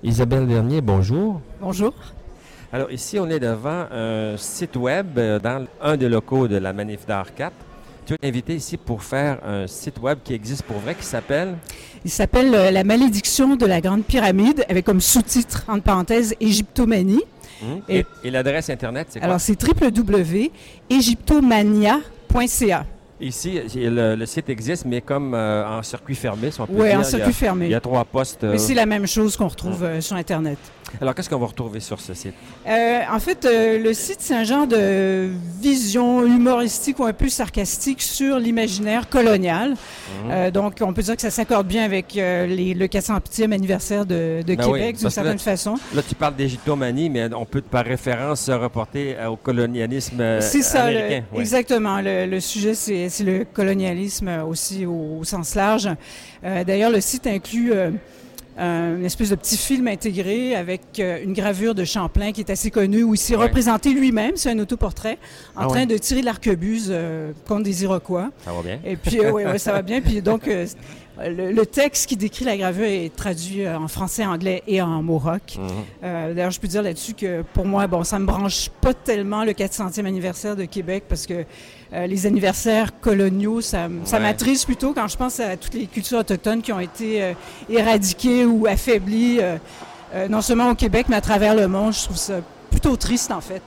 Isabelle Dernier, bonjour. Bonjour. Alors ici, on est devant un site web dans un des locaux de la Manif d'Art 4. Tu es invité ici pour faire un site web qui existe pour vrai, qui s'appelle? Il s'appelle La malédiction de la Grande Pyramide, avec comme sous-titre, entre parenthèses, Égyptomanie. Et l'adresse Internet, c'est quoi? Alors, c'est www.egyptomania.ca. Ici, le site existe, mais comme en circuit fermé, si on peut dire. Oui, en circuit fermé. Il y a 3 postes. Mais c'est la même chose qu'on retrouve sur Internet. Alors, qu'est-ce qu'on va retrouver sur ce site? En fait, le site, c'est un genre de vision humoristique ou un peu sarcastique sur l'imaginaire colonial. Donc, on peut dire que ça s'accorde bien avec le 400e anniversaire de Québec, d'une certaine façon. Là, tu parles d'égyptomanie, mais on peut, par référence, se reporter au colonialisme c'est ça, américain. Exactement. Le sujet, c'est le colonialisme aussi au sens large. D'ailleurs, le site inclut une espèce de petit film intégré avec une gravure de Champlain qui est assez connue, où il s'est représenté lui-même, c'est un autoportrait, en train de tirer l'arquebuse contre des Iroquois. Ça va bien. Et puis, oui, ça va bien. Puis donc, le texte qui décrit la gravure est traduit en français, anglais et en mohawk. D'ailleurs, je peux dire là-dessus que pour moi, ça me branche pas tellement le 400e anniversaire de Québec parce que les anniversaires coloniaux, ça m'attriste plutôt quand je pense à toutes les cultures autochtones qui ont été éradiquées ou affaiblies, non seulement au Québec, mais à travers le monde. Je trouve ça plutôt triste, en fait.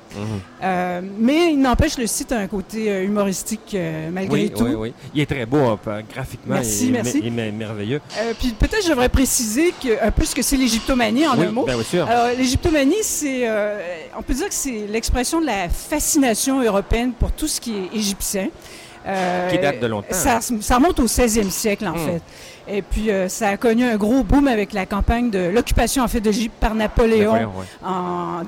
Mais il n'empêche, le site a un côté humoristique malgré tout. Oui. Il est très beau, graphiquement. Merci. Il est merveilleux. Puis peut-être je devrais préciser un peu ce que c'est l'égyptomanie en un mot. Bien sûr. Alors, l'égyptomanie, c'est, on peut dire que c'est l'expression de la fascination européenne pour tout ce qui est égyptien. Qui date de longtemps. Ça remonte au 16e siècle, en fait. Et puis, ça a connu un gros boom avec la campagne de l'occupation, en fait, d'Égypte par Napoléon en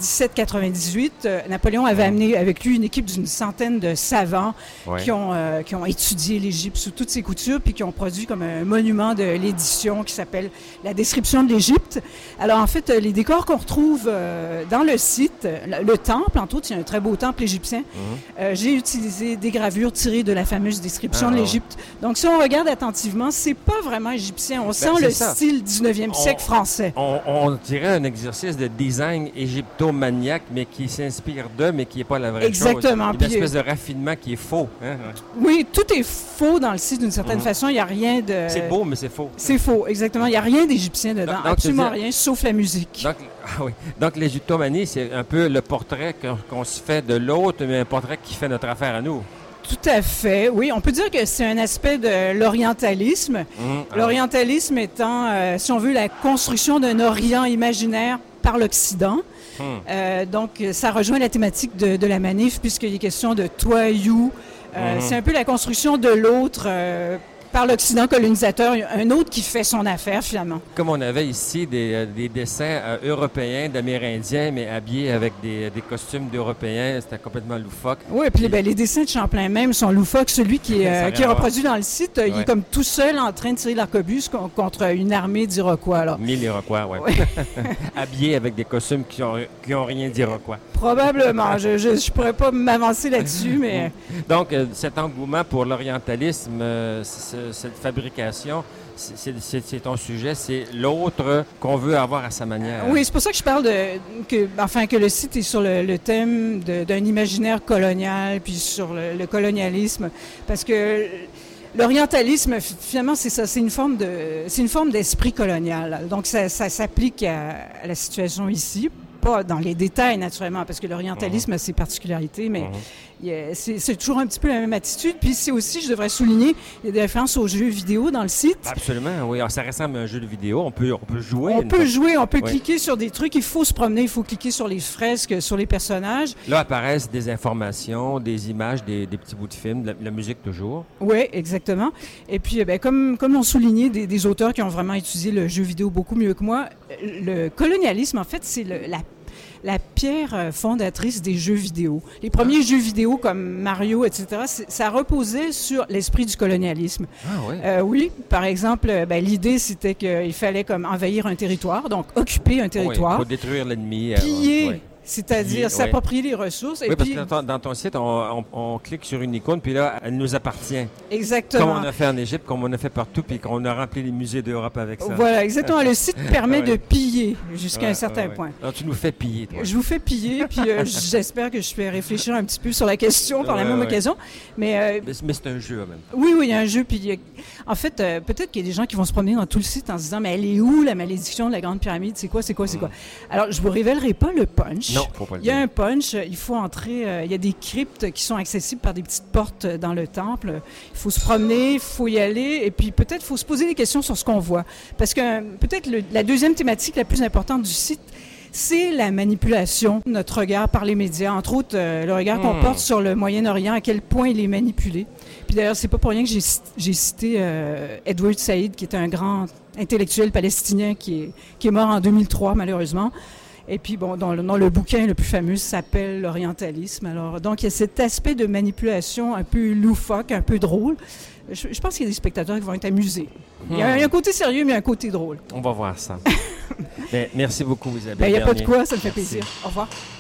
1798. Napoléon avait amené avec lui une équipe d'une centaine de savants qui ont étudié l'Égypte sous toutes ses coutures, puis qui ont produit comme un monument de l'édition qui s'appelle La description de l'Égypte. Alors, en fait, les décors qu'on retrouve dans le site, le temple, entre autres, il y a un très beau temple égyptien. J'ai utilisé des gravures tirées de la fameuse description de l'Égypte. Donc, si on regarde attentivement, c'est pas vraiment égyptien. On sent le style 19e siècle français. On dirait un exercice de design égyptomaniaque, mais qui s'inspire d'eux, mais qui n'est pas la vraie chose. Exactement. Une espèce de raffinement qui est faux. Oui, tout est faux dans le site d'une certaine façon. Il n'y a rien de... C'est beau, mais c'est faux. C'est faux, exactement. Il n'y a rien d'égyptien dedans. Donc, absolument rien, sauf la musique. Donc, l'égyptomanie, c'est un peu le portrait qu'on se fait de l'autre, mais un portrait qui fait notre affaire à nous. Tout à fait, oui. On peut dire que c'est un aspect de l'orientalisme. L'orientalisme étant, si on veut, la construction d'un Orient imaginaire par l'Occident. Donc, ça rejoint la thématique de la manif, puisqu'il est question de toi, you. C'est un peu la construction de l'autre par l'Occident colonisateur, un autre qui fait son affaire, finalement. Comme on avait ici des dessins européens, d'Amérindiens, mais habillés avec des costumes d'Européens, c'était complètement loufoque. Oui, puis les dessins de Champlain même sont loufoques. Celui qui est reproduit dans le site, il est comme tout seul en train de tirer l'arquebuse contre une armée d'Iroquois. 1000 Iroquois, oui. Habillés avec des costumes qui ont rien d'Iroquois. Probablement. Je pourrais pas m'avancer là-dessus, mais... Donc, cet engouement pour l'orientalisme, cette fabrication, c'est ton sujet, c'est l'autre qu'on veut avoir à sa manière. Oui, c'est pour ça que je parle que le site est sur le thème d'un imaginaire colonial, puis sur le colonialisme, parce que l'orientalisme, finalement, c'est ça, c'est une forme d'esprit colonial. Donc, ça s'applique à la situation ici. Pas dans les détails, naturellement, parce que l'orientalisme a ses particularités, mais c'est toujours un petit peu la même attitude. Puis c'est aussi, je devrais souligner, il y a des références aux jeux vidéo dans le site. Absolument, oui. Alors, ça ressemble à un jeu de vidéo. On peut jouer. On peut cliquer sur des trucs. Il faut se promener, il faut cliquer sur les fresques, sur les personnages. Là apparaissent des informations, des images, des petits bouts de films, la musique toujours. Oui, exactement. Et puis, comme l'ont souligné des auteurs qui ont vraiment étudié le jeu vidéo beaucoup mieux que moi, le colonialisme, en fait, c'est la pierre fondatrice des jeux vidéo. Les premiers jeux vidéo comme Mario, etc., ça reposait sur l'esprit du colonialisme. Ah oui? Oui, par exemple, l'idée, c'était qu'il fallait comme envahir un territoire, donc occuper un territoire. Il faut détruire l'ennemi. Piller C'est-à-dire s'approprier les ressources. Oui, parce que dans ton site, on clique sur une icône, puis là, elle nous appartient. Exactement. Comme on a fait en Égypte, comme on a fait partout, puis qu'on a rempli les musées d'Europe avec ça. Voilà, exactement. Le site permet de piller jusqu'à un certain point. Alors, tu nous fais piller, toi. Je vous fais piller, puis j'espère que je vais réfléchir un petit peu sur la question par la même occasion. Mais c'est un jeu, même. Oui, il y a un jeu. Puis, en fait, peut-être qu'il y a des gens qui vont se promener dans tout le site en se disant, mais elle est où, la malédiction de la Grande Pyramide? C'est quoi? Alors, je vous révélerai pas le punch. Non, faut pas le dire. Il y a un punch. Il faut entrer. Il y a des cryptes qui sont accessibles par des petites portes dans le temple. Il faut se promener, il faut y aller. Et puis, peut-être, il faut se poser des questions sur ce qu'on voit. Parce que peut-être la deuxième thématique la plus importante du site, c'est la manipulation de notre regard par les médias. Entre autres, le regard qu'on porte sur le Moyen-Orient, à quel point il est manipulé. Puis d'ailleurs, c'est pas pour rien que j'ai cité Edward Said, qui est un grand intellectuel palestinien qui est mort en 2003, malheureusement. Et puis, bon, dans le bouquin le plus fameux s'appelle l'orientalisme. Alors, donc, il y a cet aspect de manipulation un peu loufoque, un peu drôle. Je pense qu'il y a des spectateurs qui vont être amusés. Il y a un côté sérieux, mais un côté drôle. On va voir ça. Merci beaucoup, Isabelle. Il n'y a pas de quoi, ça me fait plaisir. Au revoir.